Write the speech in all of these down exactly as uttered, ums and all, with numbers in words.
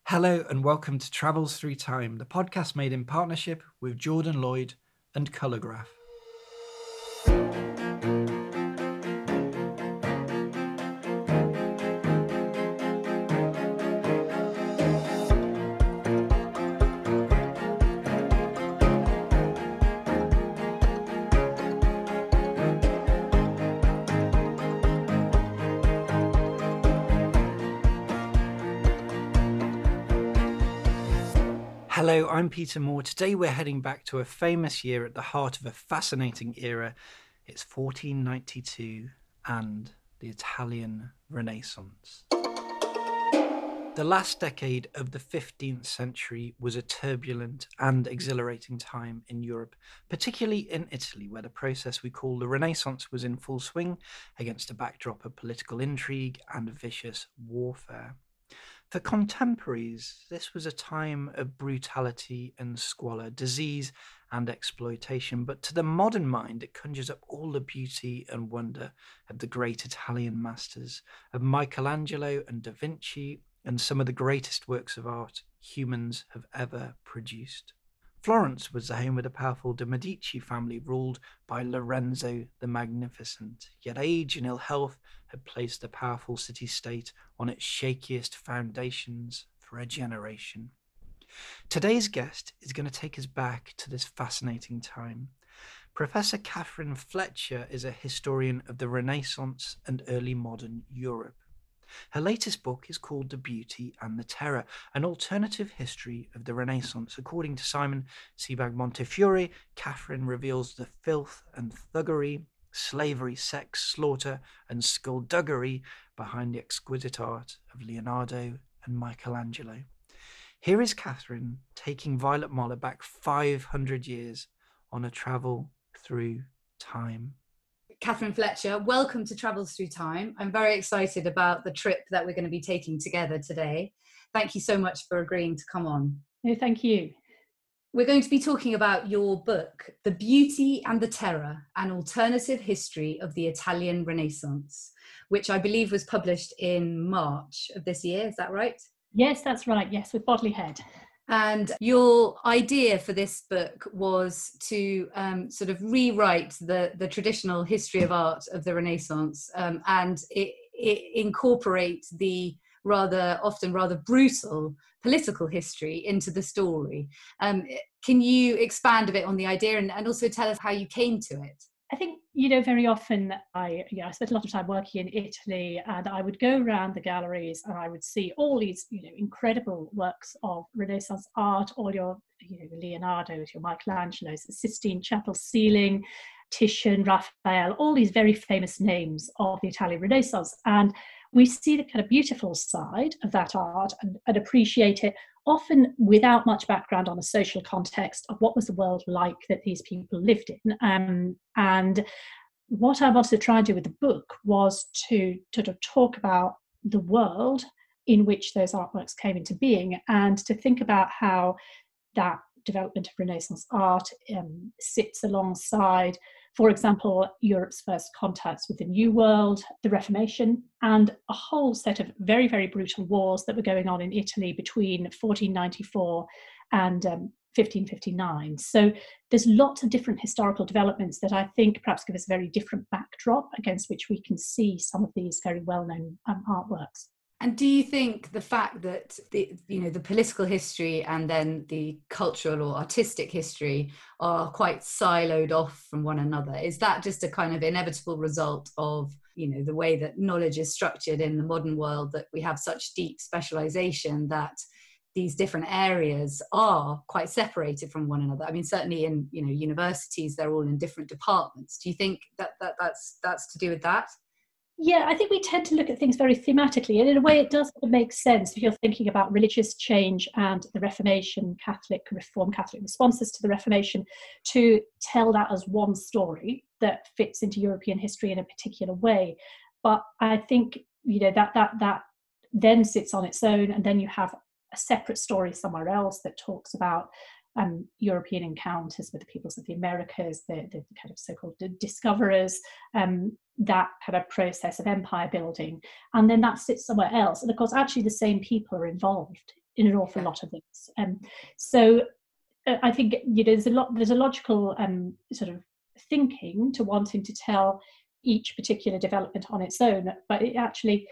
Hello and welcome to Travels Through Time, the podcast made in partnership with Jordan Lloyd and Colourgraph. Hello, I'm Peter Moore. Today we're heading back to a famous year at the heart of a fascinating era. It's fourteen ninety-two and the Italian Renaissance. The last decade of the fifteenth century was a turbulent and exhilarating time in Europe, particularly in Italy, where the process we call the Renaissance was in full swing against a backdrop of political intrigue and vicious warfare. For contemporaries, this was a time of brutality and squalor, disease and exploitation, but to the modern mind it conjures up all the beauty and wonder of the great Italian masters, of Michelangelo and Da Vinci, and some of the greatest works of art humans have ever produced. Florence was the home of the powerful de' Medici family ruled by Lorenzo the Magnificent, yet age and ill health had placed the powerful city-state on its shakiest foundations for a generation. Today's guest is going to take us back to this fascinating time. Professor Catherine Fletcher is a historian of the Renaissance and early modern Europe. Her latest book is called The Beauty and the Terror, an alternative history of the Renaissance. According to Simon Sebag Montefiore, Catherine reveals the filth and thuggery, slavery, sex, slaughter, and skullduggery behind the exquisite art of Leonardo and Michelangelo. Here is Catherine taking Violet Moller back five hundred years on a travel through time. Catherine Fletcher, welcome to Travels Through Time. I'm very excited about the trip that we're going to be taking together today. Thank you so much for agreeing to come on. No, thank you. We're going to be talking about your book, The Beauty and the Terror, an alternative history of the Italian Renaissance, which I believe was published in March of this year. Is that right? Yes, that's right. Yes, with Bodley Head. And your idea for this book was to um, sort of rewrite the, the traditional history of art of the Renaissance um, and it, it incorporate the rather often rather brutal political history into the story. Um, can you expand a bit on the idea and, and also tell us how you came to it? I think, you know, very often I, you know, I spent a lot of time working in Italy, and I would go around the galleries and I would see all these, you know, incredible works of Renaissance art, all your, you know, Leonardo's, your Michelangelo's, the Sistine Chapel ceiling, Titian, Raphael, all these very famous names of the Italian Renaissance. And we see the kind of beautiful side of that art and, and appreciate it, often without much background on the social context of what was the world like that these people lived in. Um, and what I wanted to try and do with the book was to sort of talk about the world in which those artworks came into being and to think about how that development of Renaissance art um, sits alongside, for example, Europe's first contacts with the New World, the Reformation, and a whole set of very, very brutal wars that were going on in Italy between fourteen ninety-four and um, fifteen fifty-nine. So there's lots of different historical developments that I think perhaps give us a very different backdrop against which we can see some of these very well-known um, artworks. And do you think the fact that the, you know, the political history and then the cultural or artistic history are quite siloed off from one another, is that just a kind of inevitable result of, you know, the way that knowledge is structured in the modern world, that we have such deep specialization that these different areas are quite separated from one another? I mean, certainly in, you know, universities, they're all in different departments. Do you think that, that that's that's to do with that? Yeah, I think we tend to look at things very thematically, and in a way it does make sense if you're thinking about religious change and the Reformation, Catholic reform, Catholic responses to the Reformation, to tell that as one story that fits into European history in a particular way. But I think, you know, that that that then sits on its own, and then you have a separate story somewhere else that talks about um, European encounters with the peoples of the Americas, the, the kind of so-called discoverers, um, that kind of process of empire building. And then that sits somewhere else. And of course, actually the same people are involved in an awful Yeah. lot of this. Um, so uh, I think, you know, there's a lot, there's a logical um, sort of thinking to wanting to tell each particular development on its own, but it actually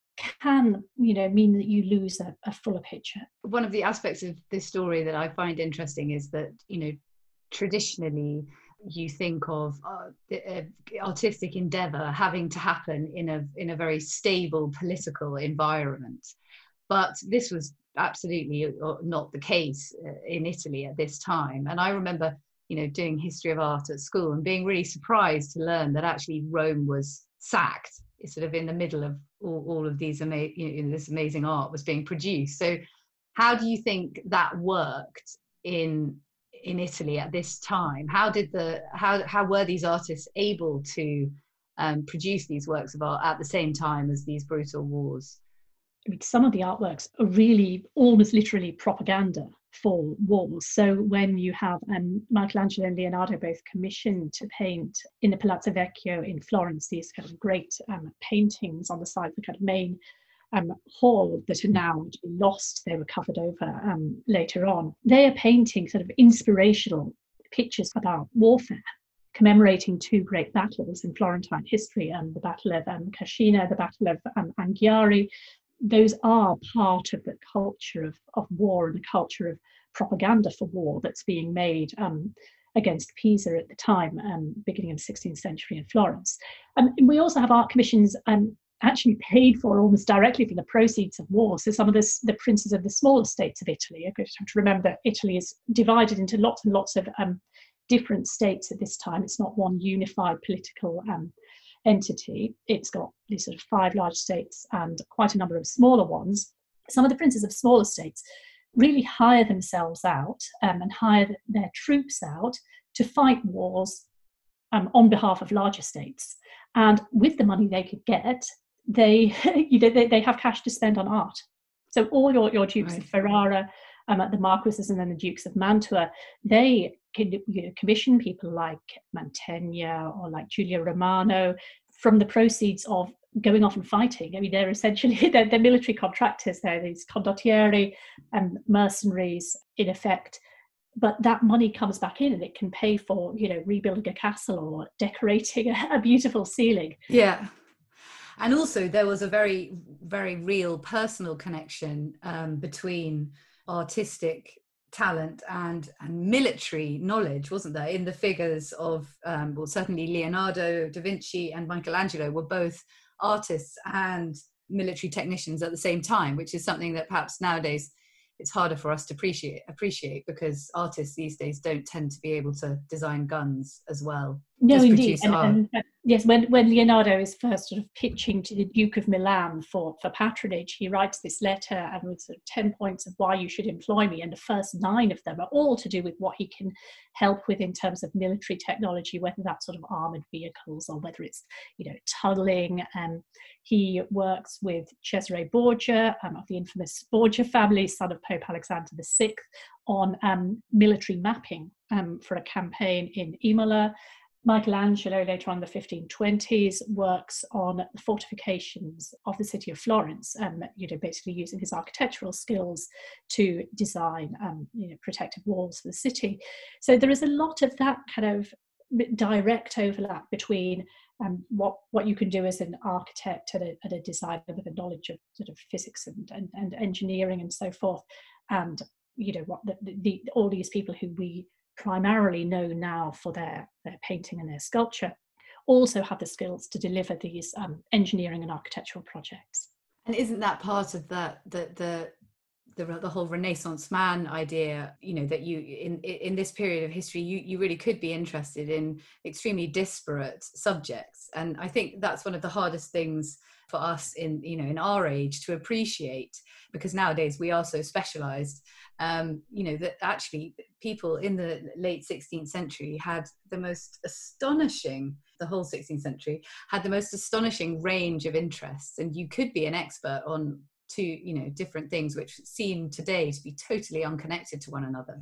can, you know, mean that you lose a, a fuller picture. One of the aspects of this story that I find interesting is that, you know, traditionally you think of uh, uh, artistic endeavor having to happen in a in a very stable political environment, but this was absolutely not the case in Italy at this time. And I remember, you know, doing history of art at school and being really surprised to learn that actually Rome was sacked, sort of in the middle of all, all of these ama- you know, this amazing art was being produced. So how do you think that worked in in Italy at this time? How did the how how were these artists able to um, produce these works of art at the same time as these brutal wars? I mean, some of the artworks are really almost literally propaganda for wars. So when you have um, Michelangelo and Leonardo both commissioned to paint in the Palazzo Vecchio in Florence, these kind of great um, paintings on the side of the kind of main um, hall that are now lost, they were covered over um, later on. They are painting sort of inspirational pictures about warfare, commemorating two great battles in Florentine history, um, the Battle of um, Cascina, the Battle of um, Anghiari. Those are part of the culture of, of war and the culture of propaganda for war that's being made um, against Pisa at the time, um, beginning of the sixteenth century in Florence. Um, and we also have art commissions um, actually paid for almost directly from the proceeds of war. So some of this, the princes of the smaller states of Italy, you have to remember that Italy is divided into lots and lots of um, different states at this time. It's not one unified political um, entity. It's got these sort of five large states and quite a number of smaller ones. Some of the princes of smaller states really hire themselves out um, and hire their troops out to fight wars um, on behalf of larger states. And with the money they could get, they you know they, they have cash to spend on art. So all your, your dukes right. of Ferrara, um, the marquesses, and then the dukes of Mantua, they can, you know, commission people like Mantegna or like Giulio Romano from the proceeds of going off and fighting. I mean, they're essentially they're, they're military contractors. They're these condottieri and mercenaries in effect. But that money comes back in and it can pay for, you know, rebuilding a castle or decorating a, a beautiful ceiling. Yeah. And also there was a very, very real personal connection um, between artistic talent and, and military knowledge, wasn't there? In the figures of, um, well, certainly Leonardo da Vinci and Michelangelo were both artists and military technicians at the same time, which is something that perhaps nowadays it's harder for us to appreciate appreciate because artists these days don't tend to be able to design guns as well. No, indeed. And, and uh, yes, when, when Leonardo is first sort of pitching to the Duke of Milan for, for patronage, he writes this letter and with sort of ten points of why you should employ me. And the first nine of them are all to do with what he can help with in terms of military technology, whether that's sort of armoured vehicles or whether it's, you know, tunneling. And um, he works with Cesare Borgia um, of the infamous Borgia family, son of Pope Alexander the Sixth, on um, military mapping um, for a campaign in Imola. Michelangelo, later on in the fifteen twenties, works on the fortifications of the city of Florence, um, you know, basically using his architectural skills to design, um, you know, protective walls for the city. So there is a lot of that kind of direct overlap between um, what what you can do as an architect and a, and a designer with a knowledge of sort of physics and, and, and engineering and so forth, and you know what the, the all these people who we primarily know now for their, their painting and their sculpture, also have the skills to deliver these um, engineering and architectural projects. And isn't that part of that, the, the, the, the whole Renaissance man idea, you know, that you, in, in this period of history, you, you really could be interested in extremely disparate subjects. And I think that's one of the hardest things for us in, you know, in our age to appreciate, because nowadays we are so specialized, um, you know, that actually people in the late sixteenth century had the most astonishing, the whole sixteenth century had the most astonishing range of interests. And you could be an expert on two, you know, different things which seem today to be totally unconnected to one another.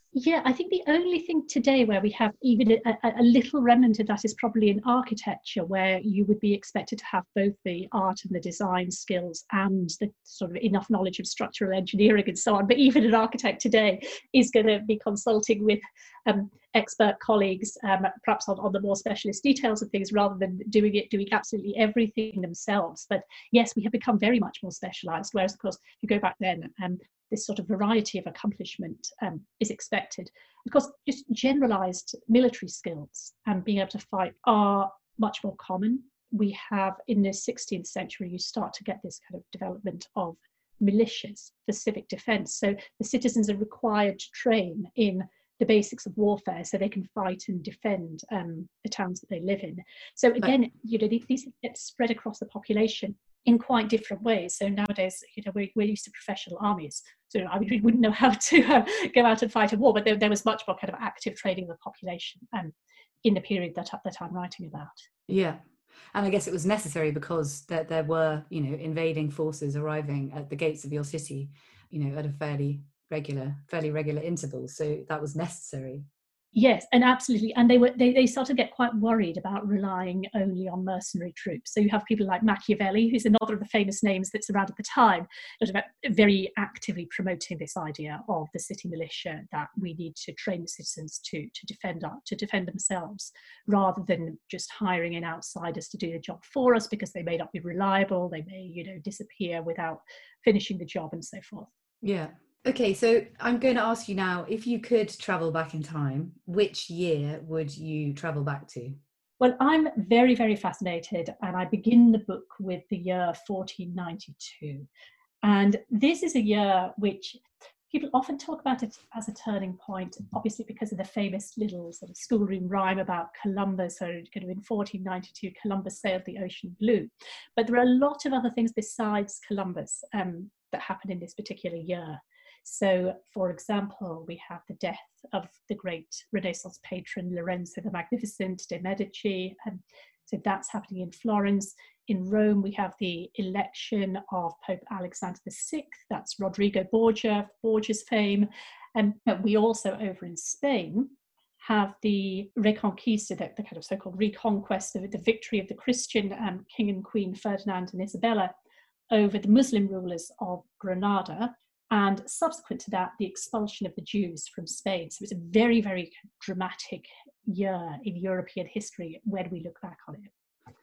Yeah, I think the only thing today where we have even a, a little remnant of that is probably in architecture, where you would be expected to have both the art and the design skills and the sort of enough knowledge of structural engineering and so on. But even an architect today is going to be consulting with um, expert colleagues, um, perhaps on, on the more specialist details of things, rather than doing it, doing absolutely everything themselves. But yes, we have become very much more specialised, whereas, of course, if you go back then, um, this sort of variety of accomplishment um, is expected. Of course, just generalised military skills and being able to fight are much more common. We have, in the sixteenth century, you start to get this kind of development of militias for civic defence. So the citizens are required to train in the basics of warfare so they can fight and defend um, the towns that they live in. So again, you know, these get spread across the population in quite different ways. So nowadays, you know, we're, we're used to professional armies. So I mean, we wouldn't know how to uh, go out and fight a war, but there, there was much more kind of active training of the population um, in the period that, that I'm writing about. Yeah. And I guess it was necessary because there, there were, you know, invading forces arriving at the gates of your city, you know, at a fairly regular, fairly regular intervals. So that was necessary. Yes, and absolutely. And they were they, they started to get quite worried about relying only on mercenary troops. So you have people like Machiavelli, who's another of the famous names that's around at the time, that are very actively promoting this idea of the city militia, that we need to train the citizens to to defend our, to defend themselves, rather than just hiring in outsiders to do the job for us, because they may not be reliable, they may, you know, disappear without finishing the job and so forth. Yeah. Okay, so I'm going to ask you now, if you could travel back in time, which year would you travel back to? Well, I'm very, very fascinated, and I begin the book with the year fourteen ninety-two. And this is a year which people often talk about it as a turning point, obviously because of the famous little sort of schoolroom rhyme about Columbus. So kind of in fourteen ninety-two, Columbus sailed the ocean blue. But there are a lot of other things besides Columbus um, that happened in this particular year. So, for example, we have the death of the great Renaissance patron Lorenzo the Magnificent de' Medici, and so that's happening in Florence. In Rome, we have the election of Pope Alexander the Sixth. That's Rodrigo Borgia, Borgia's fame. And we also, over in Spain, have the Reconquista, the, the kind of so-called reconquest, of the victory of the Christian um, king and queen Ferdinand and Isabella over the Muslim rulers of Granada. And subsequent to that, the expulsion of the Jews from Spain. So it's a very, very dramatic year in European history when we look back on it.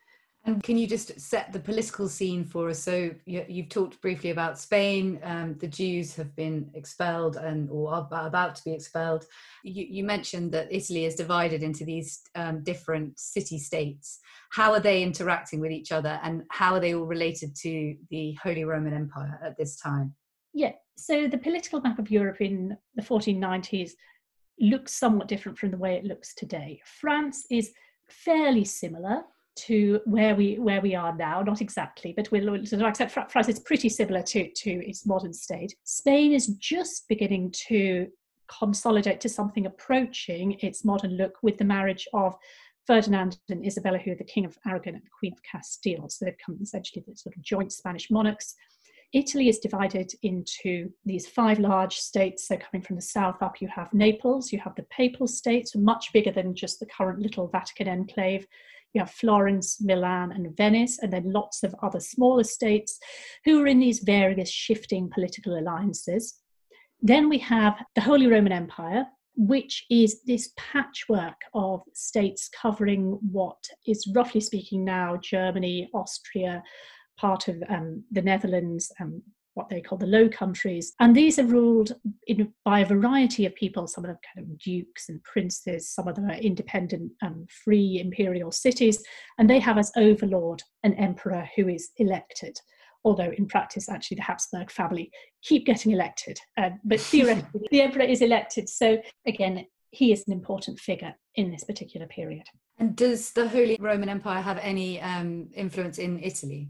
And can you just set the political scene for us? So you, you've talked briefly about Spain. Um, the Jews have been expelled and or are about to be expelled. You, you mentioned that Italy is divided into these um, different city-states. How are they interacting with each other, and how are they all related to the Holy Roman Empire at this time? Yeah, so the political map of Europe in the fourteen nineties looks somewhat different from the way it looks today. France is fairly similar to where we where we are now, not exactly, but we'll accept France is pretty similar to, to its modern state. Spain is just beginning to consolidate to something approaching its modern look with the marriage of Ferdinand and Isabella, who are the King of Aragon and the Queen of Castile. So they've become essentially the sort of joint Spanish monarchs. Italy is divided into these five large states. So coming from the south up, you have Naples, you have the Papal States, much bigger than just the current little Vatican enclave. You have Florence, Milan, and Venice, and then lots of other smaller states who are in these various shifting political alliances. Then we have the Holy Roman Empire, which is this patchwork of states covering what is, roughly speaking now, Germany, Austria, part of um, the Netherlands, um, what they call the Low Countries. And these are ruled in, by a variety of people. Some of them kind of dukes and princes, some of them are independent, um, free imperial cities, and they have as overlord an emperor who is elected. Although in practice, actually, the Habsburg family keep getting elected. Uh, but theoretically, the emperor is elected. So again, he is an important figure in this particular period. And does the Holy Roman Empire have any um, influence in Italy?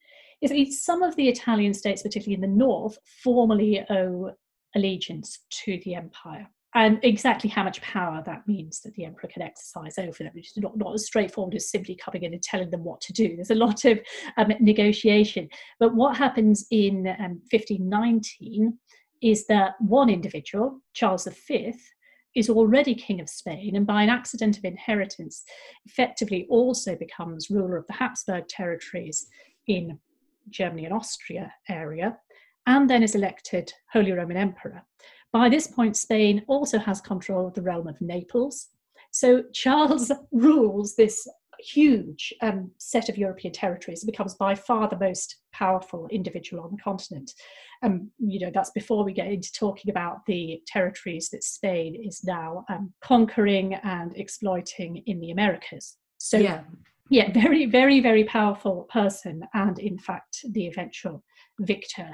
Some of the Italian states, particularly in the north, formally owe allegiance to the empire. And exactly how much power that means that the emperor can exercise over them, which is not, not as straightforward as simply coming in and telling them what to do. There's a lot of um, negotiation. But what happens in um, fifteen nineteen is that one individual, Charles the Fifth, is already king of Spain, and by an accident of inheritance, effectively also becomes ruler of the Habsburg territories in Germany and Austria area, and then is elected Holy Roman Emperor. By this point, Spain also has control of the realm of Naples. So Charles rules this huge um, set of European territories and becomes by far the most powerful individual on the continent. Um, you know, that's before we get into talking about the territories that Spain is now um, conquering and exploiting in the Americas. So, yeah. yeah, very, very, very powerful person, and in fact, the eventual victor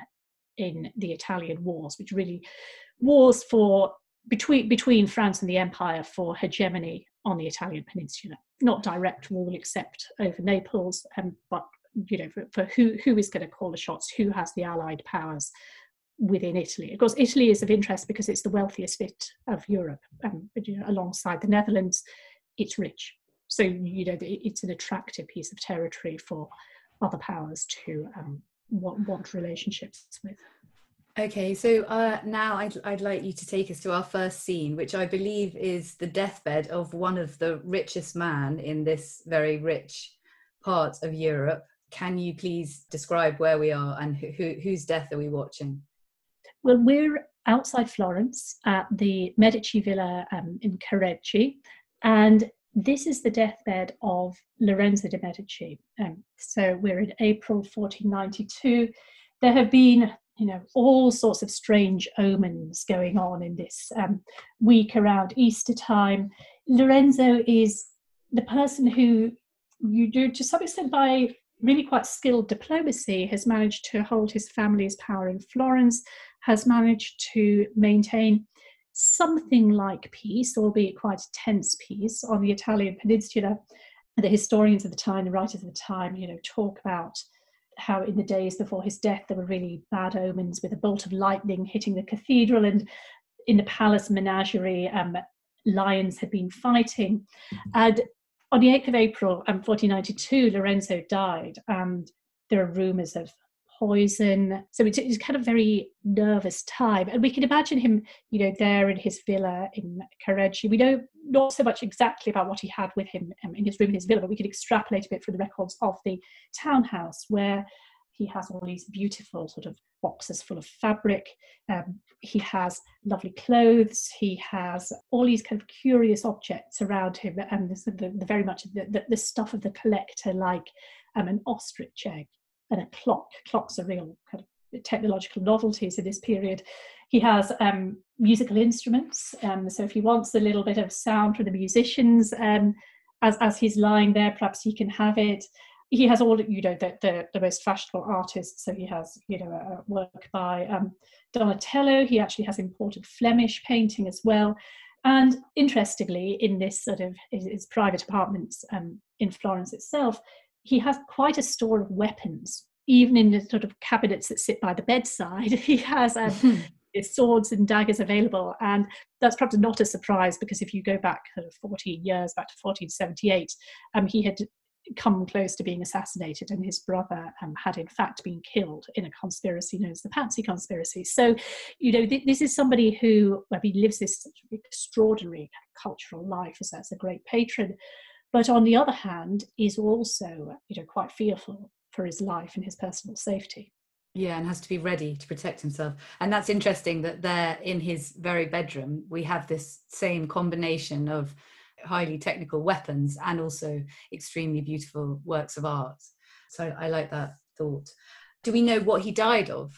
in the Italian wars, which really wars for between between France and the Empire for hegemony on the Italian peninsula. Not direct rule except over Naples, um, but you know, for, for who who is going to call the shots, who has the allied powers within Italy. Of course, Italy is of interest because it's the wealthiest bit of Europe, um, but, you know, alongside the Netherlands, it's rich. So you know, it's an attractive piece of territory for other powers to um, want, want relationships with. Okay, so uh, now I'd, I'd like you to take us to our first scene, which I believe is the deathbed of one of the richest man in this very rich part of Europe. Can you please describe where we are and who, who, whose death are we watching? Well, we're outside Florence at the Medici Villa um, in Careggi, and this is the deathbed of Lorenzo de' Medici. Um, so we're in April fourteen ninety-two. There have been, you know, all sorts of strange omens going on in this um, week around Easter time. Lorenzo is the person who, you do to some extent by really quite skilled diplomacy, has managed to hold his family's power in Florence, has managed to maintain something like peace, albeit quite a tense peace, on the Italian peninsula. The historians of the time, the writers of the time, you know, talk about how in the days before his death there were really bad omens with a bolt of lightning hitting the cathedral, and in the palace menagerie um, lions had been fighting. And on the eighth of April um, fourteen ninety-two, Lorenzo died, and there are rumours of poison. So it's, it's kind of very nervous time. And we can imagine him, you know, there in his villa in Careggi. We know not so much exactly about what he had with him um, in his room in his villa, but we can extrapolate a bit from the records of the townhouse, where he has all these beautiful sort of boxes full of fabric. Um, he has lovely clothes. He has all these kind of curious objects around him, and the, the, the very much the, the, the stuff of the collector, like um, an ostrich egg and a clock. Clocks are real kind of technological novelties in this period. He has um, musical instruments. Um, so if he wants a little bit of sound from the musicians, um, as, as he's lying there, perhaps he can have it. He has all, you know, the, the, the most fashionable artists. So he has, you know, a work by um, Donatello. He actually has imported Flemish painting as well. And interestingly, in this sort of his, his private apartments um, in Florence itself, he has quite a store of weapons, even in the sort of cabinets that sit by the bedside. He has um, his swords and daggers available. And that's perhaps not a surprise, because if you go back sort of fourteen years, back to fourteen seventy-eight, um, he had come close to being assassinated, and his brother um, had in fact been killed in a conspiracy known as the Pazzi conspiracy. So, you know, th- this is somebody who, well, he lives this extraordinary cultural life as, as a great patron, but on the other hand is also, you know, quite fearful for his life and his personal safety. Yeah, and has to be ready to protect himself. And that's interesting that there in his very bedroom we have this same combination of highly technical weapons and also extremely beautiful works of art. So I like that thought. Do we know what he died of?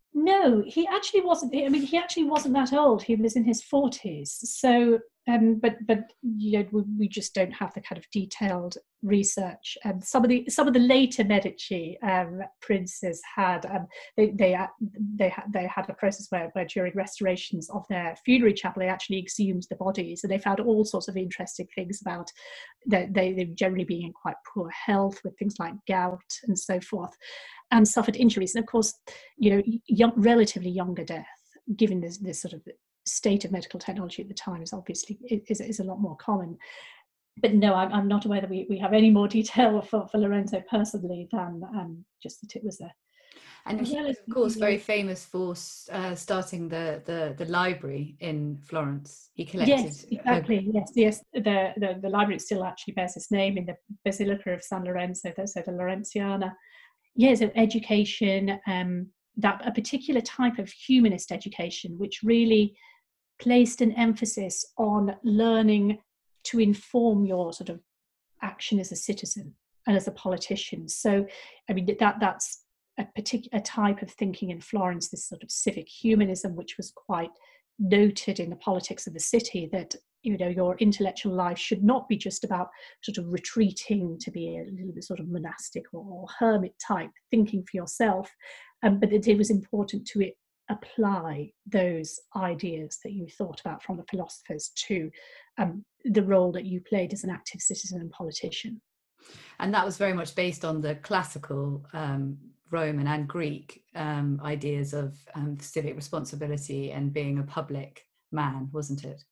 No, he actually wasn't. I mean, he actually wasn't that old. He was in his forties. So, um, but but you know, we, we just don't have the kind of detailed research. And um, some of the some of the later Medici um, princes had um, they they they had they had a process where, where during restorations of their funerary chapel they actually exhumed the bodies, and they found all sorts of interesting things about that they they generally being in quite poor health with things like gout and so forth, and suffered injuries. And of course, you know, young, relatively younger death, given this this sort of state of medical technology at the time, is obviously is, is a lot more common. But no, I'm, I'm not aware that we, we have any more detail for, for Lorenzo personally than um, just that it was a And he was, of course, very famous for uh, starting the, the the library in Florence. He collected. Yes, exactly. Her... Yes, yes. The, the the library still actually bears his name in the Basilica of San Lorenzo, so the Laurentiana. Yeah, so education, um, that a particular type of humanist education, which really placed an emphasis on learning to inform your sort of action as a citizen and as a politician. So, I mean, that that's a particular type of thinking in Florence, this sort of civic humanism, which was quite noted in the politics of the city, that, you know, your intellectual life should not be just about sort of retreating to be a little bit sort of monastic or, or hermit type, thinking for yourself, um, but that it was important to it apply those ideas that you thought about from the philosophers to um, the role that you played as an active citizen and politician. And that was very much based on the classical um, Roman and Greek um, ideas of um, civic responsibility and being a public man, wasn't it?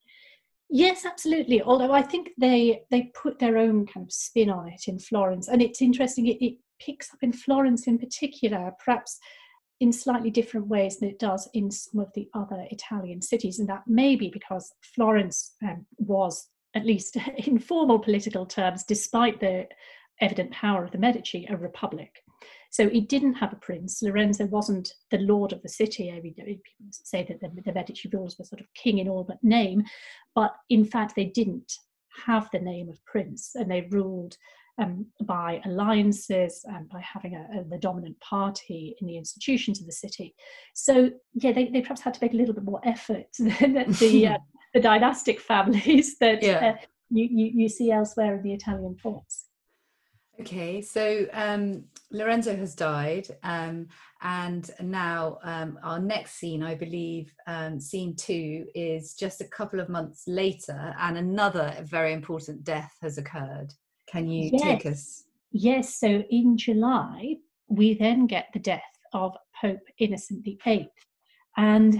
Yes, absolutely. Although I think they they put their own kind of spin on it in Florence. And it's interesting, it, it picks up in Florence in particular, perhaps in slightly different ways than it does in some of the other Italian cities. And that may be because Florence um, was, at least in formal political terms, despite the evident power of the Medici, a republic. So it didn't have a prince. Lorenzo wasn't the lord of the city. I mean, people say that the, the Medici rulers were sort of king in all but name, but in fact they didn't have the name of prince, and they ruled um, by alliances and by having a, a, the dominant party in the institutions of the city. So yeah, they, they perhaps had to make a little bit more effort than the, uh, the dynastic families that yeah. uh, you, you, you see elsewhere in the Italian courts. Okay, so um, Lorenzo has died, um, and now um, our next scene, I believe, um, scene two, is just a couple of months later, and another very important death has occurred. Can you yes. take us? Yes, so in July, we then get the death of Pope Innocent the Eighth, and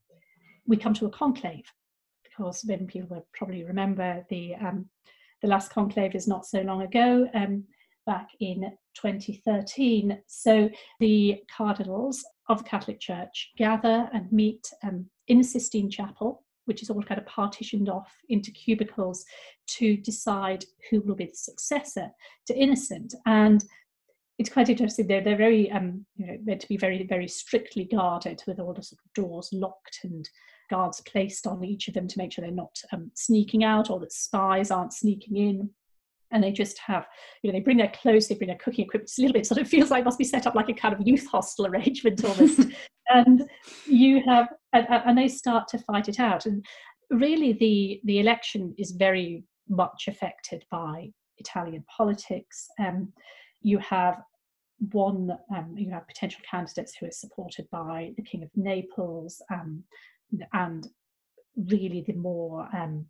we come to a conclave, because then people will probably remember the um, the last conclave is not so long ago. Um, back in twenty thirteen. So the cardinals of the Catholic Church gather and meet um, in the Sistine Chapel, which is all kind of partitioned off into cubicles, to decide who will be the successor to Innocent. And it's quite interesting. They're, they're very, um, you know, meant to be very, very strictly guarded, with all the sort of doors locked and guards placed on each of them to make sure they're not um, sneaking out, or that spies aren't sneaking in. And they just have, you know, they bring their clothes, they bring their cooking equipment. It's a little bit sort of feels like it must be set up like a kind of youth hostel arrangement almost. And you have, and, and they start to fight it out. And really the, the election is very much affected by Italian politics. Um, you have one, um, you have potential candidates who are supported by the King of Naples, um, and really the more, um,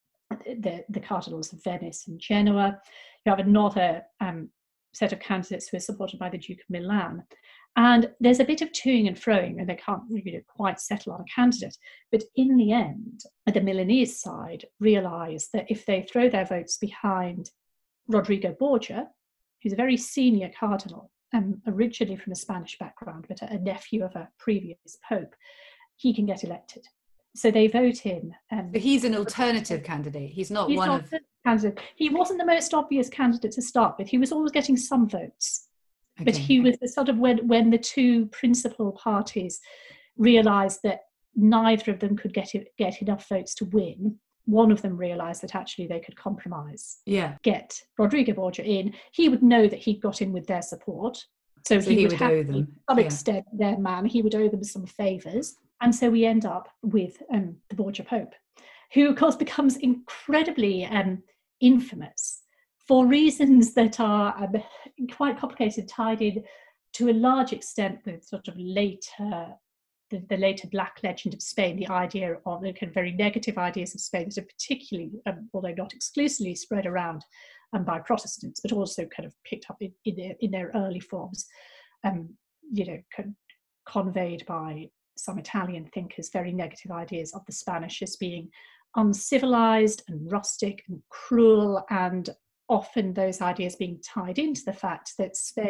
The, the cardinals of Venice and Genoa. You have another um, set of candidates who are supported by the Duke of Milan. And there's a bit of toing and froing, and they can't really quite settle on a candidate. But in the end, the Milanese side realise that if they throw their votes behind Rodrigo Borgia, who's a very senior cardinal, um, originally from a Spanish background, but a nephew of a previous pope, he can get elected. So they vote in. Um, so he's an alternative candidate. He's not he's one not of... Candidate. He wasn't the most obvious candidate to start with. He was always getting some votes. Okay. But he was the sort of, when, when the two principal parties realised that neither of them could get, it, get enough votes to win, one of them realised that actually they could compromise. Yeah. Get Rodrigo Borgia in. He would know that he got in with their support. So, so he, he would, would have owe them. To some yeah. extent their man. He would owe them some favours. And so we end up with um, the Borgia Pope, who, of course, becomes incredibly um, infamous for reasons that are um, quite complicated, tied in to a large extent with sort of later, the, the later Black legend of Spain, the idea of the kind of very negative ideas of Spain that are particularly, um, although not exclusively, spread around um, by Protestants, but also kind of picked up in, in, their, in their early forms, um, you know, con- conveyed by some Italian thinkers, very negative ideas of the Spanish as being uncivilized and rustic and cruel, and often those ideas being tied into the fact that Spain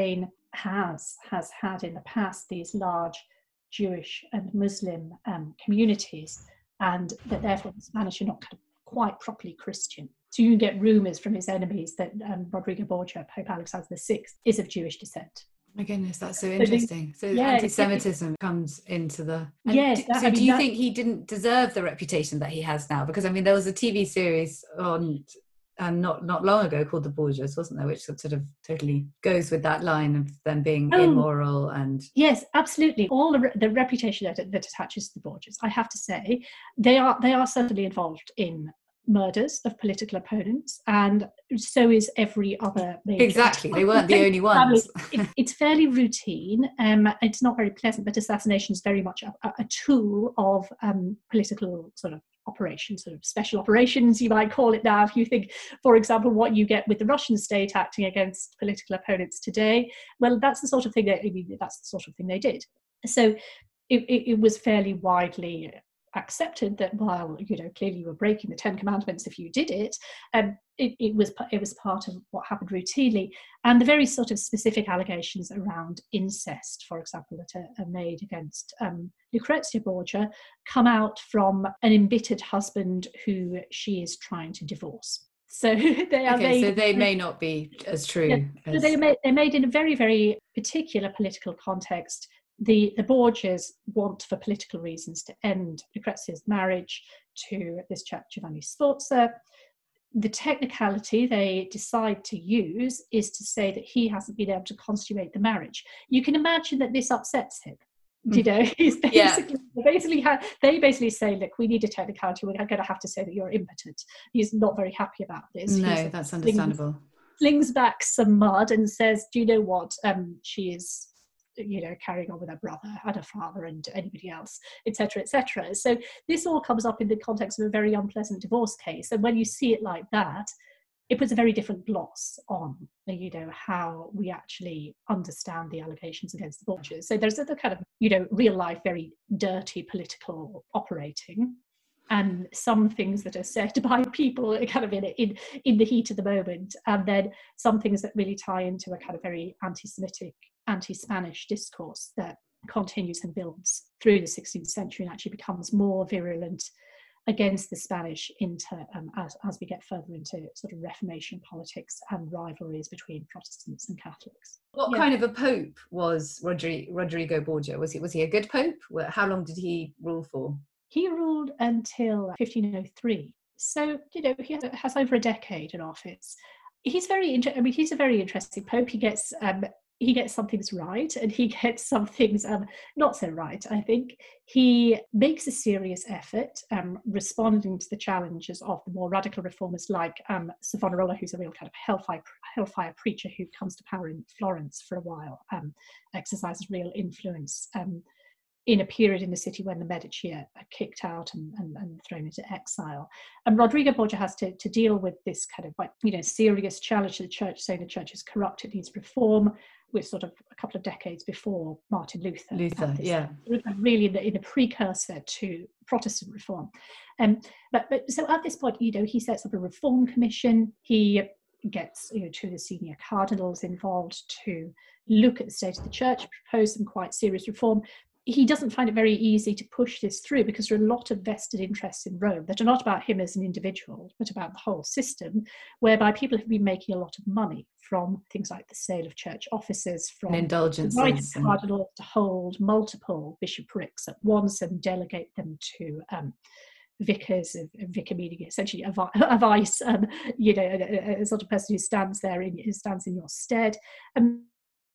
has has had in the past these large Jewish and Muslim um, communities, and that therefore the Spanish are not kind of quite properly Christian. So you get rumours from his enemies that um, Rodrigo Borgia, Pope Alexander the Sixth, is of Jewish descent. My goodness, that's so interesting. So, yeah, anti-Semitism it, comes into the... And yes. Do, that, so I mean, do you that, think he didn't deserve the reputation that he has now? Because, I mean, there was a T V series on um, not not long ago called The Borgias, wasn't there? Which sort of totally goes with that line of them being oh, immoral and... Yes, absolutely. All the, the reputation that, that attaches to the Borgias, I have to say, they are they are certainly involved in murders of political opponents, and so is every other major. Exactly, they weren't the only ones. it, it's fairly routine. Um, it's not very pleasant, but assassination is very much a, a tool of um, political sort of operations, sort of special operations, you might call it now. If you think, for example, what you get with the Russian state acting against political opponents today, well, that's the sort of thing that I mean, that's the sort of thing they did. So it, it, it was fairly widely accepted that while, you know, clearly you were breaking the Ten Commandments if you did it, um, it, it was it was part of what happened routinely. And the very sort of specific allegations around incest, for example, that are, are made against um, Lucrezia Borgia, come out from an embittered husband who she is trying to divorce. So they are okay, made, so they may not be as true. Yeah, as... So they're made, they're made in a very, very particular political context. The, the Borgias want, for political reasons, to end Lucrezia's marriage to this chap Giovanni Sforza. The technicality they decide to use is to say that he hasn't been able to consummate the marriage. You can imagine that this upsets him. You know, he's basically, yeah. basically ha- they basically say, look, we need a technicality. We're going to have to say that you're impotent. He's not very happy about this. No, he's, that's understandable. Slings, slings back some mud and says, do you know what? Um, she is... you know, carrying on with her brother and her father and anybody else, et cetera, et cetera. So this all comes up in the context of a very unpleasant divorce case. And when you see it like that, it puts a very different gloss on, you know, how we actually understand the allegations against the Borgias. So there's a kind of, you know, real life, very dirty political operating, and some things that are said by people kind of in, in in the heat of the moment, and then some things that really tie into a kind of very anti-Semitic, anti-Spanish discourse that continues and builds through the sixteenth century and actually becomes more virulent against the Spanish into um, as, as we get further into sort of Reformation politics and rivalries between Protestants and Catholics. What yeah. kind of a pope was Rodrigo, Rodrigo Borgia? Was he was he a good pope? How long did he rule for? He ruled until fifteen oh three, so you know he has over a decade in office. He's very inter- I mean, he's a very interesting pope. He gets um, he gets some things right, and he gets some things um, not so right. I think he makes a serious effort um, responding to the challenges of the more radical reformers like um, Savonarola, who's a real kind of hellfire hellfire preacher who comes to power in Florence for a while, um, exercises real influence. Um, in a period in the city when the Medici are kicked out and, and, and thrown into exile. And Rodrigo Borgia has to, to deal with this kind of, like, you know, serious challenge to the church, saying the church is corrupt, it needs reform, with sort of a couple of decades before Martin Luther. Luther, yeah. Really in the, in the precursor to Protestant reform. Um, but, but so at this point, you know, he sets up a reform commission, he gets, you know, two of the senior cardinals involved to look at the state of the church, propose some quite serious reform. He doesn't find it very easy to push this through because there are a lot of vested interests in Rome that are not about him as an individual, but about the whole system, whereby people have been making a lot of money from things like the sale of church offices, from indulgences, right cardinals to hold multiple bishoprics at once and delegate them to um, vicars, of vicar meaning essentially a, a vice, um, you know, a, a sort of person who stands there in who stands in your stead. Um,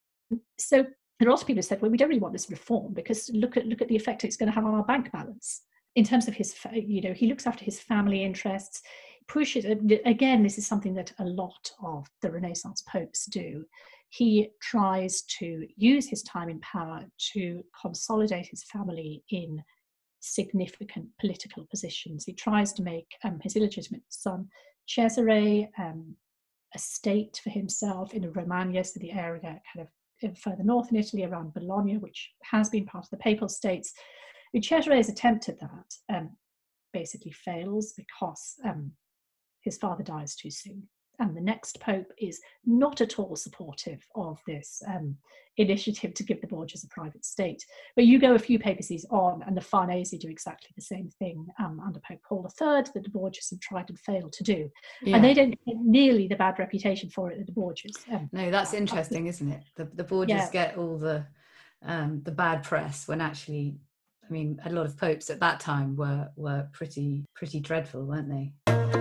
so. There are also people who said, well, we don't really want this reform because look at look at the effect it's going to have on our bank balance. In terms of his, you know, he looks after his family interests, pushes, again, this is something that a lot of the Renaissance popes do. He tries to use his time in power to consolidate his family in significant political positions. He tries to make um, his illegitimate son, Cesare, um, a state for himself in the Romagna, so the area kind of further north in Italy around Bologna, which has been part of the Papal States. Cesare's attempt at that um, basically fails because um, his father dies too soon. and the next pope is not at all supportive of this um, initiative to give the Borgias a private state. But you go a few papacies on, and the Farnese do exactly the same thing um, under Pope Paul the Third that the Borgias have tried and failed to do. Yeah. And they don't get nearly the bad reputation for it that the Borgias. Um, no, that's interesting, isn't it? The, the Borgias yeah. get all the um, the bad press when actually, I mean, a lot of popes at that time were were pretty pretty dreadful, weren't they?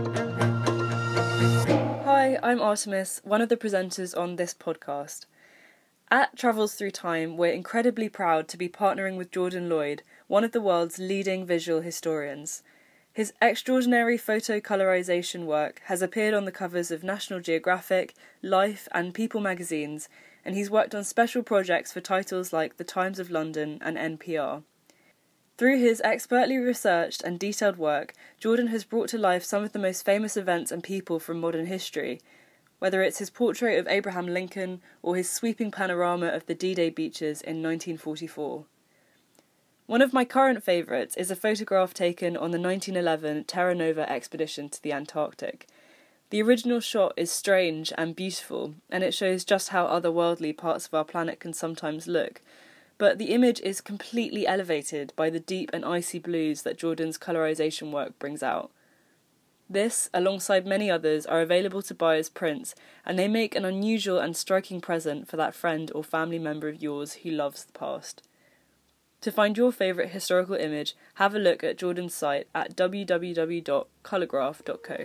Hi, I'm Artemis, one of the presenters on this podcast. At Travels Through Time, we're incredibly proud to be partnering with Jordan Lloyd, one of the world's leading visual historians. His extraordinary photo colorization work has appeared on the covers of National Geographic, Life and People magazines, and he's worked on special projects for titles like The Times of London and N P R. Through his expertly researched and detailed work, Jordan has brought to life some of the most famous events and people from modern history, whether it's his portrait of Abraham Lincoln or his sweeping panorama of the D-Day beaches in nineteen forty-four. One of my current favourites is a photograph taken on the nineteen eleven Terra Nova expedition to the Antarctic. The original shot is strange and beautiful, and it shows just how otherworldly parts of our planet can sometimes look, but the image is completely elevated by the deep and icy blues that Jordan's colorization work brings out. This, alongside many others, are available to buy as prints, and they make an unusual and striking present for that friend or family member of yours who loves the past. To find your favourite historical image, have a look at Jordan's site at w w w dot colourgraph dot co.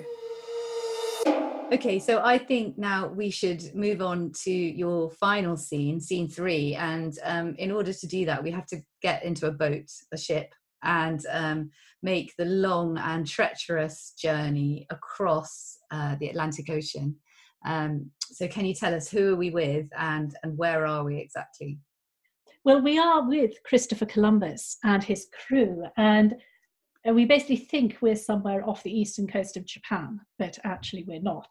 Okay, so I think now we should move on to your final scene, scene three. And um, in order to do that, we have to get into a boat, a ship, and um, make the long and treacherous journey across uh, the Atlantic Ocean. Um, so can you tell us, who are we with and, and where are we exactly? Well, we are with Christopher Columbus and his crew, and we basically think we're somewhere off the eastern coast of Japan, but actually we're not.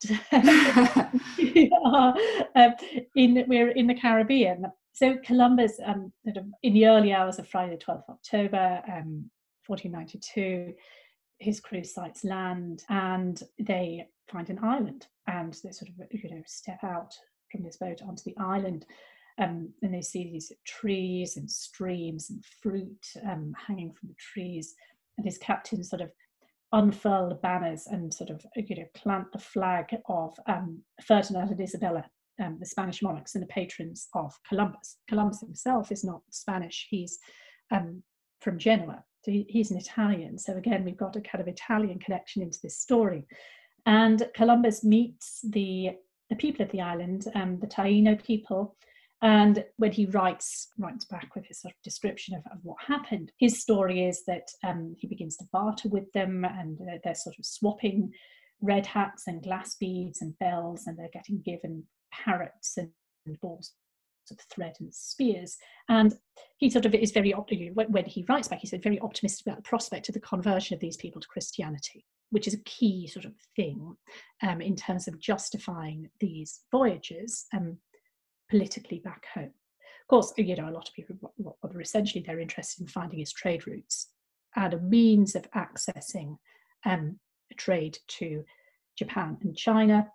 we are, um, in, we're in the Caribbean. So Columbus, um, sort of in the early hours of Friday the twelfth of October, um, fourteen ninety-two, his crew sights land and they find an island, and they sort of, you know, step out from this boat onto the island. Um, and they see these trees and streams and fruit um, hanging from the trees. And his captain sort of unfurl the banners and sort of, you know, plant the flag of um, Ferdinand and Isabella, um, the Spanish monarchs and the patrons of Columbus. Columbus himself is not Spanish, he's um, from Genoa, so he, he's an Italian. So again, we've got a kind of Italian connection into this story. And Columbus meets the, the people of the island, um, the Taino people. And when he writes writes back with his sort of description of, of what happened, his story is that um, he begins to barter with them, and uh, they're sort of swapping red hats and glass beads and bells, and they're getting given parrots and, and balls of thread and spears. And he sort of is very, when he writes back, he's very optimistic about the prospect of the conversion of these people to Christianity, which is a key sort of thing um, in terms of justifying these voyages. Um, politically back home. Of course, you know, a lot of people are essentially they're interested in finding his trade routes and a means of accessing um, trade to Japan and China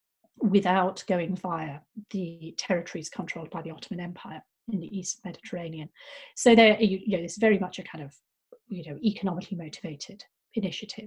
without going via the territories controlled by the Ottoman Empire in the East Mediterranean. So there, you, you know, it's very much a kind of, you know, economically motivated initiative.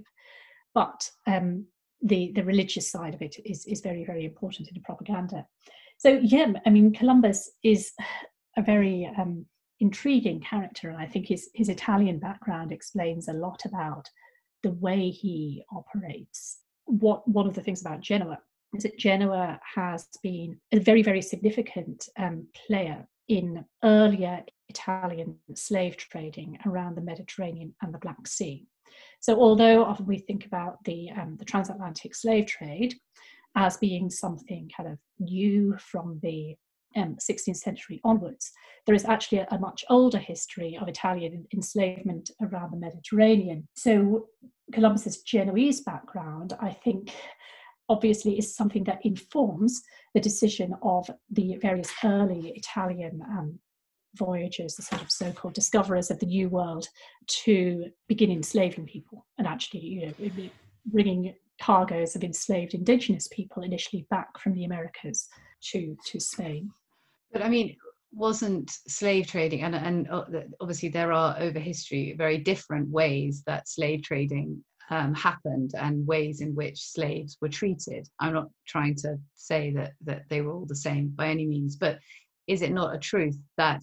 But um, the the religious side of it is is very, very important in the propaganda. So yeah, I mean, Columbus is a very um, intriguing character, and I think his his Italian background explains a lot about the way he operates. What one of the things about Genoa is that Genoa has been a very, very significant um, player in earlier Italian slave trading around the Mediterranean and the Black Sea. So although often we think about the um, the transatlantic slave trade as being something kind of new from the um, sixteenth century onwards, there is actually a, a much older history of Italian enslavement around the Mediterranean. So Columbus's Genoese background, I think, obviously is something that informs the decision of the various early Italian um, voyagers, the sort of so-called discoverers of the New World, to begin enslaving people and actually, you know, bringing cargoes of enslaved indigenous people initially back from the Americas to, to Spain. But I mean, wasn't slave trading, and, and obviously there are over history very different ways that slave trading um, happened and ways in which slaves were treated. I'm not trying to say that, that they were all the same by any means, but is it not a truth that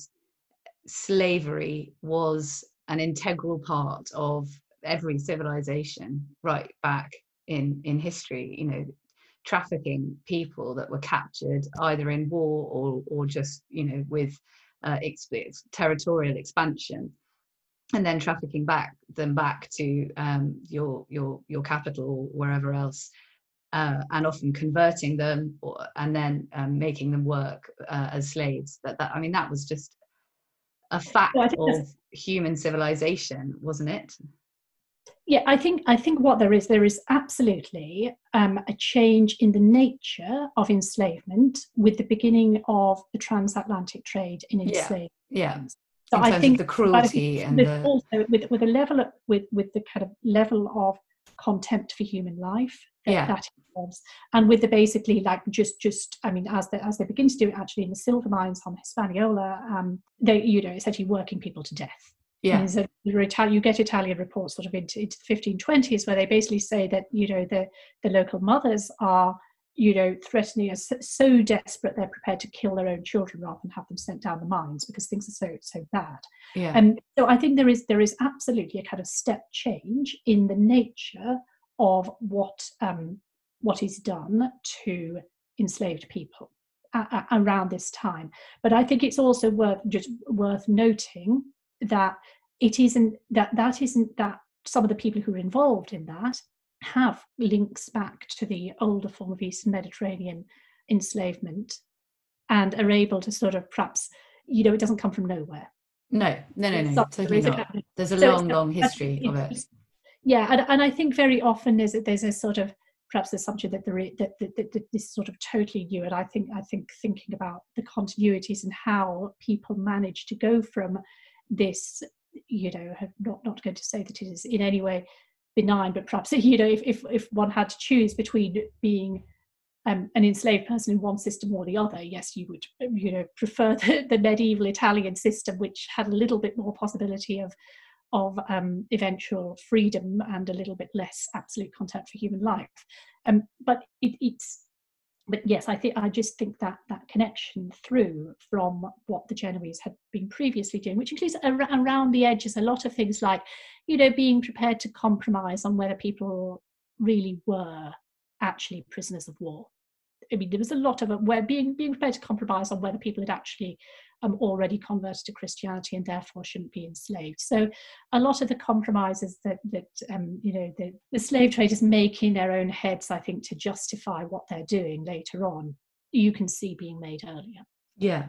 slavery was an integral part of every civilization right back in in history? You know, trafficking people that were captured either in war or or just, you know, with uh, exp- territorial expansion, and then trafficking back them back to um, your your your capital or wherever else, uh, and often converting them or, and then um, making them work uh, as slaves. That that I mean, that was just a fact well, of human civilization, wasn't it? Yeah, I think I think what there is, there is absolutely um, a change in the nature of enslavement with the beginning of the transatlantic trade in enslaved. Yeah. yeah. So in I terms think of the cruelty and the... also with with a level of, with with the kind of level of contempt for human life that, yeah. that involves, and with the basically like just just I mean as they as they begin to do it actually in the silver mines on Hispaniola, um, they you know essentially working people to death. Yeah. So you get Italian reports sort of into, into the fifteen twenties where they basically say that, you know, the, the local mothers are, you know, threatening us, so desperate they're prepared to kill their own children rather than have them sent down the mines because things are so so bad. Yeah. And so I think there is there is absolutely a kind of step change in the nature of what um, what is done to enslaved people a- a- around this time. But I think it's also worth just worth noting that it isn't that that isn't that some of the people who are involved in that have links back to the older form of Eastern Mediterranean enslavement and are able to sort of perhaps, you know, it doesn't come from nowhere. No, no, no, no, totally not. There's a so long, long history of it. Yeah, and, and I think very often there's a, there's a sort of perhaps assumption that there is, that, that, that, that this is sort of totally new. And I think I think thinking about the continuities and how people manage to go from this, you know, not not going to say that it is in any way benign, but perhaps, you know, if if, if one had to choose between being um, an enslaved person in one system or the other, yes, you would, you know, prefer the, the medieval Italian system, which had a little bit more possibility of of um, eventual freedom and a little bit less absolute contempt for human life. Um, but it, it's But yes, I think I just think that that connection through from what the Genoese had been previously doing, which includes ar- around the edges a lot of things like, you know, being prepared to compromise on whether people really were actually prisoners of war. I mean, there was a lot of it where being being prepared to compromise on whether people had actually um, already converted to Christianity and therefore shouldn't be enslaved. So a lot of the compromises that, that um, you know, the, the slave traders make in their own heads, I think, to justify what they're doing later on, you can see being made earlier. Yeah.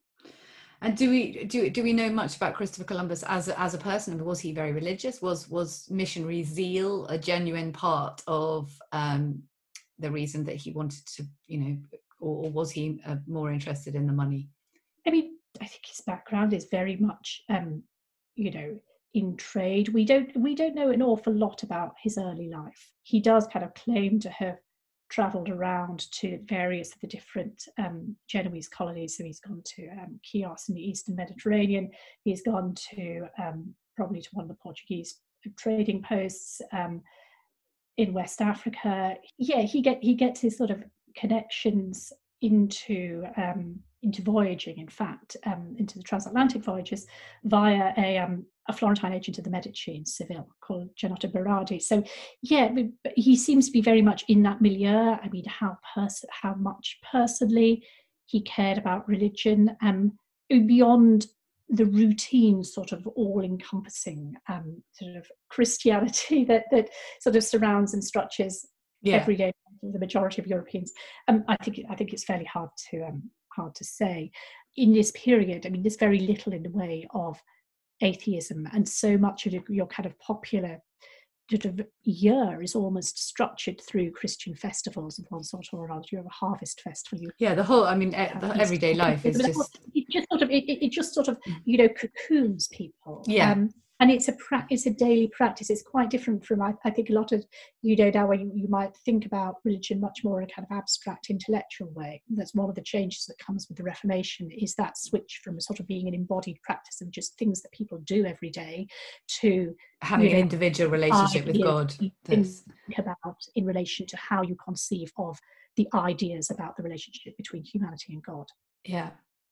And do we do do we know much about Christopher Columbus as a, as a person? Was he very religious? Was was missionary zeal a genuine part of um, the reason that he wanted to, you know, or, or was he uh, more interested in the money? I mean, I think his background is very much, um, you know, in trade. We don't we don't know an awful lot about his early life. He does kind of claim to have travelled around to various of the different um, Genoese colonies. So he's gone to um, Chios in the Eastern Mediterranean. He's gone to um, probably to one of the Portuguese trading posts um, in West Africa. Yeah, he get he gets his sort of connections into um, into voyaging, in fact, um, into the transatlantic voyages via a um, a Florentine agent of the Medici in Seville called Gianotto Berardi. So, yeah, he seems to be very much in that milieu. I mean, how pers- how much personally he cared about religion, um, beyond the routine sort of all-encompassing um, sort of Christianity that that sort of surrounds and structures yeah. every day for the majority of Europeans. Um, I think I think it's fairly hard to um, hard to say in this period. I mean, there's very little in the way of atheism, and so much of your kind of popular sort of year is almost structured through Christian festivals of one sort or another. You have a harvest festival. You yeah, the whole. I mean, the everyday life is just it just sort of it, it just sort of you know cocoons people. Yeah. Um, And it's a pra- it's a daily practice. It's quite different from, I, I think, a lot of, you know, now where you, you might think about religion much more in a kind of abstract intellectual way. That's one of the changes that comes with the Reformation, is that switch from sort of being an embodied practice of just things that people do every day to having you an know, individual relationship with God. You think about in relation to how you conceive of the ideas about the relationship between humanity and God. Yeah.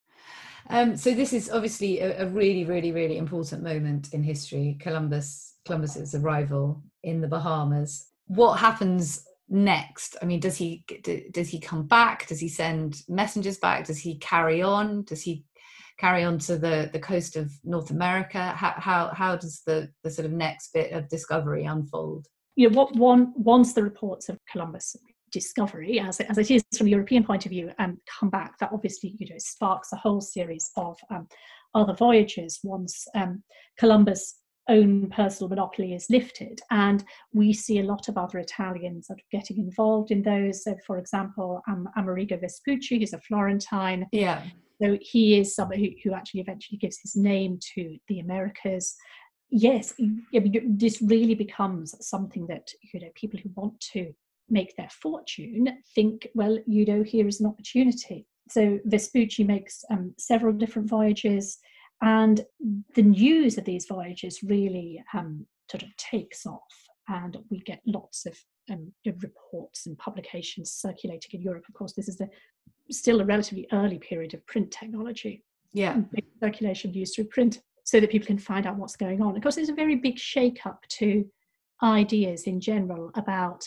Um, so this is obviously a, a really, really, really important moment in history. Columbus, Columbus's arrival in the Bahamas. What happens next? I mean, does he does he come back? Does he send messengers back? Does he carry on? Does he carry on to the, the coast of North America? How how how does the, the sort of next bit of discovery unfold? You know, what one once the reports of Columbus discovery, as it, as it is from a European point of view, and um, come back, that obviously, you know, sparks a whole series of um, other voyages once um, Columbus' own personal monopoly is lifted, and we see a lot of other Italians sort of getting involved in those. So, for example, um, Amerigo Vespucci, who's a Florentine. Yeah. So he is somebody who, who actually eventually gives his name to the Americas. Yes, I mean, this really becomes something that, you know, people who want to make their fortune think, well, you know, here is an opportunity. So Vespucci makes um, several different voyages, and the news of these voyages really um, sort of takes off, and we get lots of um, reports and publications circulating in Europe. Of course, this is the, still a relatively early period of print technology. Yeah. Big circulation used through print so that people can find out what's going on. Of course, there's a very big shake-up to ideas in general about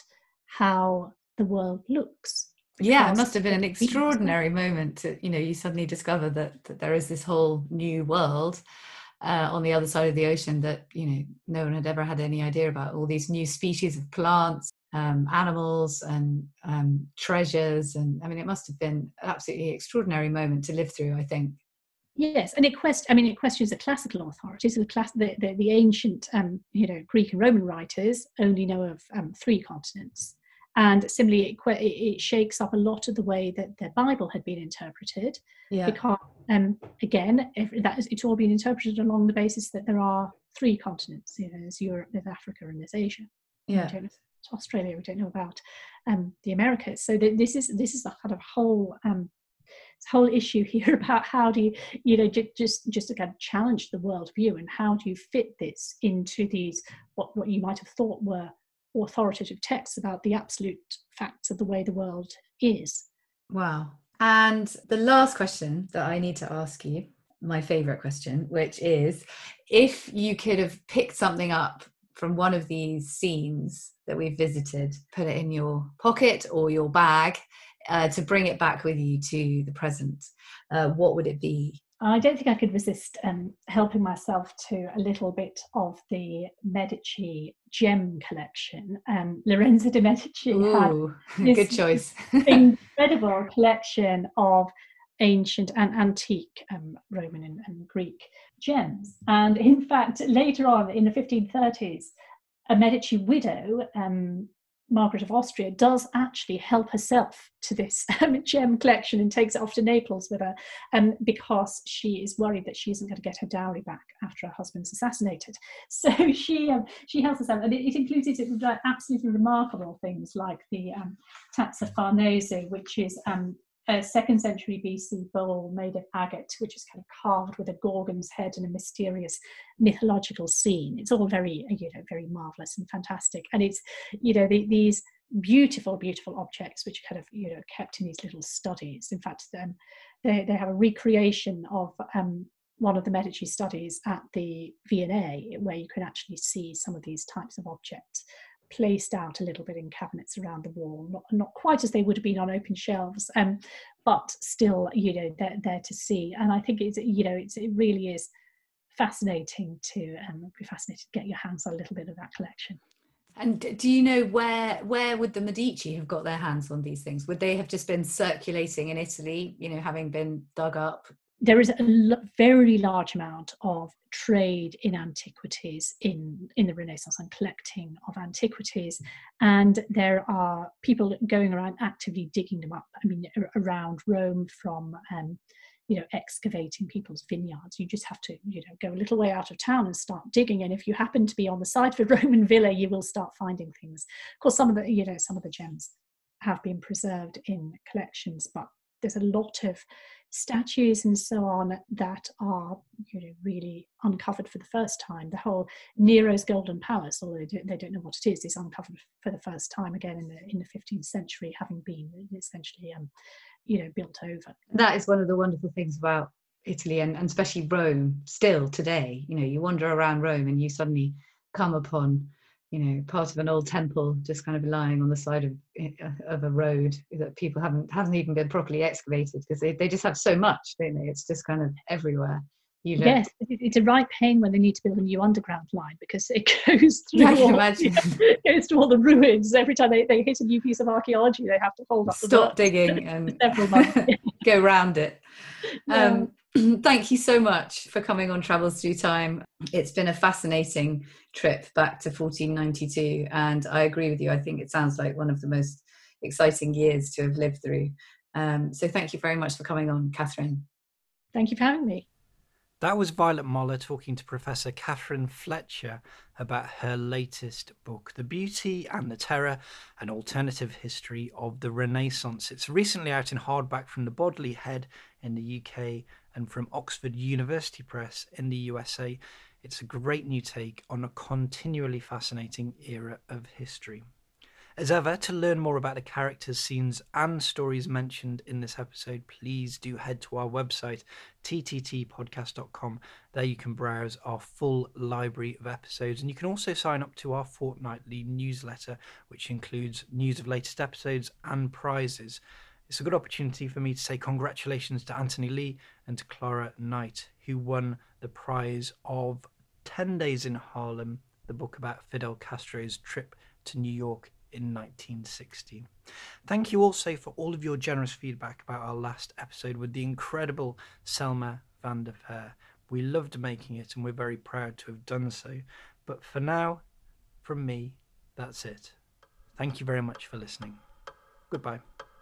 how the world looks. Yeah, it must have been an extraordinary moment to, you know, you suddenly discover that, that there is this whole new world uh, on the other side of the ocean that, you know, no one had ever had any idea about. All these new species of plants, um, animals and um, treasures. And I mean, it must have been an absolutely extraordinary moment to live through, I think. Yes, and it quest. I mean, it questions the classical authorities. The class, the, the, the ancient, um, you know, Greek and Roman writers only know of um, three continents, and similarly, it, it shakes up a lot of the way that the Bible had been interpreted. Yeah. Because, um, again, if that is, it's all been interpreted along the basis that there are three continents. You know, there's Europe, there's Africa, and there's Asia. Yeah. We don't know about Australia. We don't know about um, the Americas. So th- this is this is a kind of whole. Um, whole issue here about how do you, you know, j- just just to kind of challenge the worldview, and how do you fit this into these what what you might have thought were authoritative texts about the absolute facts of the way the world is. Wow. And the last question that I need to ask you, my favorite question, which is, if you could have picked something up from one of these scenes that we've visited, put it in your pocket or your bag, Uh, to bring it back with you to the present, uh, what would it be? I don't think I could resist um, helping myself to a little bit of the Medici gem collection. Um, Lorenzo de' Medici Ooh, had this good choice. incredible collection of ancient and antique um, Roman and, and Greek gems. And in fact, later on in the fifteen thirties, a Medici widow, um, Margaret of Austria, does actually help herself to this um, gem collection and takes it off to Naples with her, um, because she is worried that she isn't going to get her dowry back after her husband's assassinated. So she um, she helps herself, and it, it includes it, like, absolutely remarkable things like the um, Tazza Farnese, which is um, a second century B C bowl made of agate, which is kind of carved with a gorgon's head and a mysterious mythological scene. It's all very, you know, very marvelous and fantastic. And it's, you know, the, these beautiful, beautiful objects which are kind of, you know, kept in these little studies. In fact, um, they they have a recreation of um, one of the Medici studies at the V and A, where you can actually see some of these types of objects placed out a little bit in cabinets around the wall, not, not quite as they would have been on open shelves, um, but still, you know, they're there to see. And I think it's, you know, it's, it really is fascinating to um, be fascinated to get your hands on a little bit of that collection. And do you know where where would the Medici have got their hands on these things? Would they have just been circulating in Italy, you know, having been dug up? There is a l- very large amount of trade in antiquities in, in the Renaissance, and collecting of antiquities. And there are people going around actively digging them up. I mean, around Rome, from, um, you know, excavating people's vineyards. You just have to, you know, go a little way out of town and start digging. And if you happen to be on the site of a Roman villa, you will start finding things. Of course, some of the, you know, some of the gems have been preserved in collections, but there's a lot of statues and so on that are, you know, really uncovered for the first time. The whole Nero's Golden Palace, although they don't, they don't know what it is, is uncovered for the first time again in the in the fifteenth century, having been essentially, um, you know, built over. That is one of the wonderful things about Italy, and, and especially Rome still today. You know, you wander around Rome and you suddenly come upon, you know, part of an old temple just kind of lying on the side of of a road that people haven't hasn't even been properly excavated, because they, they just have so much, don't they? It's just kind of everywhere. You know? Yes, it's a right pain when they need to build a new underground line, because it goes through Yeah, I can all, imagine. it goes to all the ruins. Every time they, they hit a new piece of archaeology, they have to hold up the Stop dirt digging and for several months. go round it. Yeah. Um, thank you so much for coming on Travels Through Time. It's been a fascinating trip back to fourteen ninety-two, and I agree with you. I think it sounds like one of the most exciting years to have lived through. Um, so thank you very much for coming on, Catherine. Thank you for having me. That was Violet Moller talking to Professor Catherine Fletcher about her latest book, The Beauty and the Terror, an alternative history of the Renaissance. It's recently out in hardback from the Bodley Head in the U K and from Oxford University Press in the U S A. It's a great new take on a continually fascinating era of history. As ever, to learn more about the characters, scenes and stories mentioned in this episode, please do head to our website, t t t podcast dot com. There you can browse our full library of episodes, and you can also sign up to our fortnightly newsletter, which includes news of latest episodes and prizes. It's a good opportunity for me to say congratulations to Anthony Lee and to Clara Knight, who won the prize of ten days in Harlem, the book about Fidel Castro's trip to New York in nineteen sixty. Thank you also for all of your generous feedback about our last episode with the incredible Selma van der Veer. We loved making it and we're very proud to have done so. But for now, from me, that's it. Thank you very much for listening. Goodbye.